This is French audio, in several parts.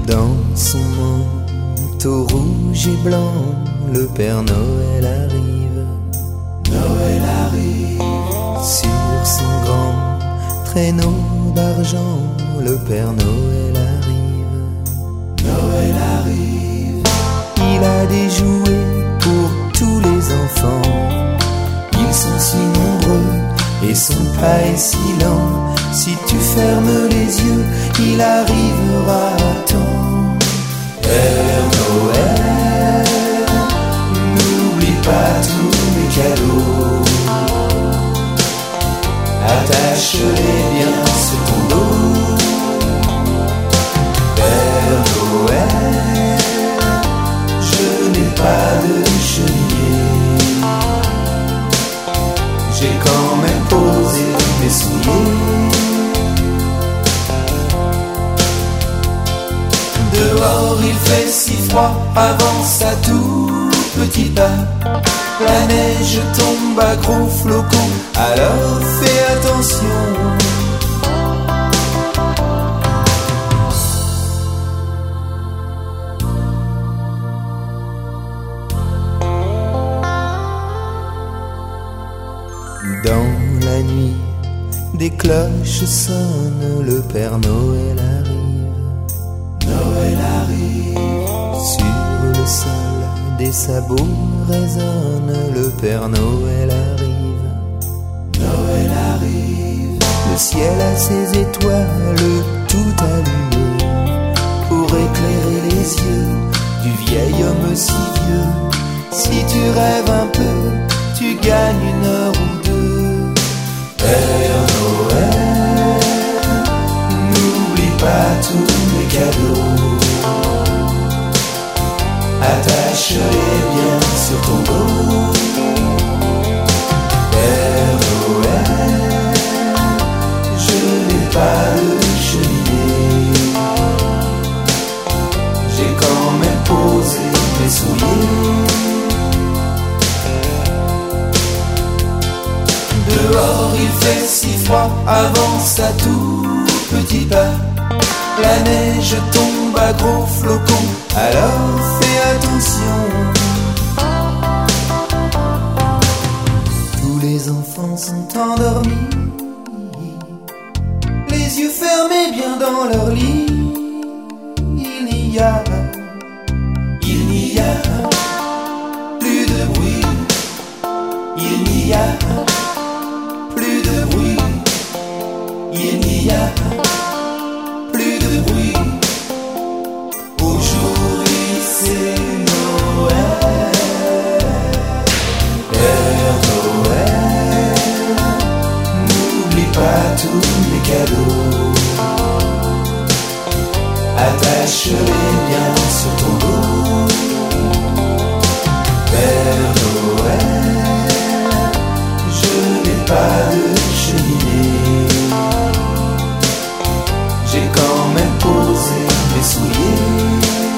Dans son manteau rouge et blanc, le Père Noël arrive. Noël arrive. Sur son grand traîneau d'argent, le Père Noël arrive. Noël arrive. Il a des jouets pour tous les enfants. Ils sont si nombreux et son pas est si lent. Si tu fermes les yeux, il arrivera à temps. Père Noël, n'oublie pas tous les cadeaux. Attache-les bien sur ton dos. Père Noël, je n'ai pas de chevalier. J'ai quand même posé mes souliers. Dehors il fait si froid, avance à tout petit pas. La neige tombe à gros flocons, alors fais attention. Dans la nuit, des cloches sonnent, le Père Noël arrive. Noël arrive. Sur le sol, des sabots résonnent, le Père Noël arrive. Noël arrive. Le ciel a ses étoiles tout allumées pour éclairer les yeux du vieil homme si vieux. Si tu rêves un peu, tu gagnes une heure ou deux. Père Noël, n'oublie pas tous les cadeaux. Attache-les bien sur ton dos. Père Noël, je n'ai pas de cheminée. J'ai quand même posé mes souliers. Dehors il fait si froid, avance à tout petit pas. La neige tombe à gros flocons, alors fais attention. Tous les enfants sont endormis, les yeux fermés bien dans leur lit. Il n'y a plus de bruit. Il n'y a plus de bruit. Il n'y a plus de bruit. Aujourd'hui c'est Noël. Père Noël, n'oublie pas tous les cadeaux. Attache-les bien sur ton dos. Père Noël, je n'ai pas de cheminée. J'ai quand même posé mes souliers.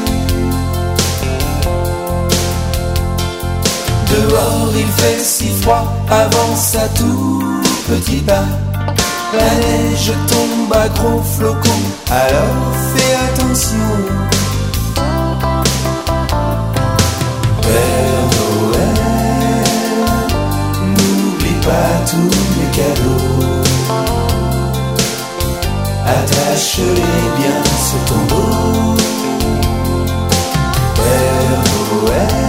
Dehors il fait si froid, avance à tout petit pas. La neige tombe à gros flocons, alors fais attention. Père Noël, n'oublie pas tous les cadeaux. Attache-les bien sur ton dos. Père Noël,